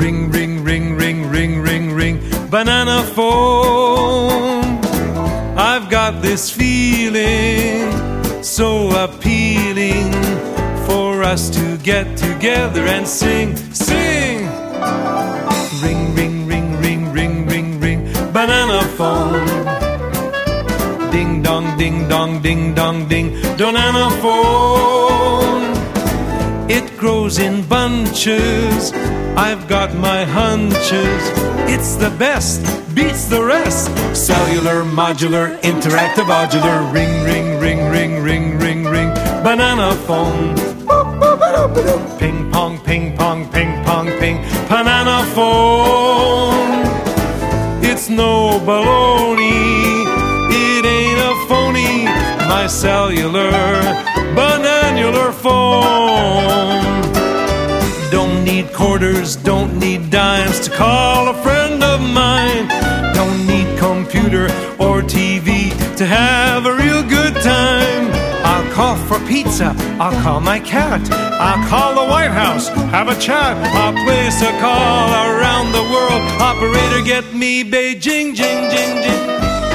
Ring, ring, ring, ring, ring, ring, ring. Banana phone. I've got this feeling so appealing for us to get together and sing, sing. Ring, ring, ring, ring, ring, ring, ring. Banana phone. Ding dong, ding dong, ding dong, ding. Banana phone. It grows in bunches. I've got my hunches. It's the best, beats the rest. Cellular, modular, interactive, modular. Ring, ring, ring, ring, ring, ring, ring. Banana phone. Ping pong, ping pong, ping pong, ping. Banana phone. It's no baloney. It ain't a phony. My cellular, bananular phone. Don't need quarters, don't need dimes to call a friend of mine. Don't need computer or TV to have a real good time. I'll call for pizza, I'll call my cat, I'll call the White House, have a chat. I'll place a call around the world. Operator, get me Beijing, jing, jing, jing.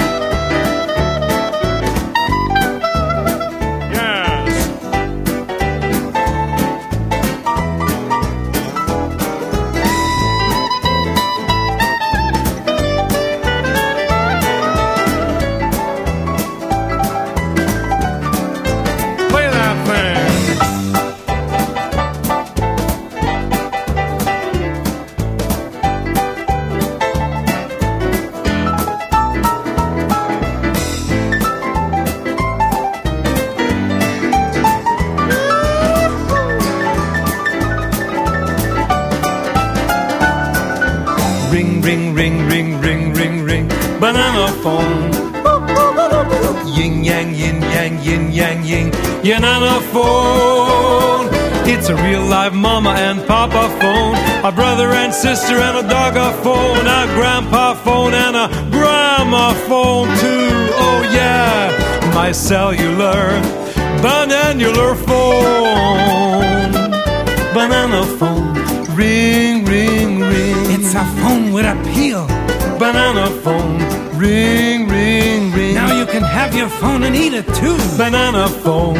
Ring, ring, ring, ring, ring, ring, ring. Banana phone. Yin yang, yin yang, yin yang, yin. Yanana phone. It's a real live mama and papa phone, a brother and sister and a dog a phone, a grandpa phone and a grandma phone too. Oh yeah, my cellular, bananular phone. Banana phone. Ring, ring, ring. It's a phone with appeal. Banana phone. Ring, ring, ring. Now you can have your phone and eat it too. Banana phone.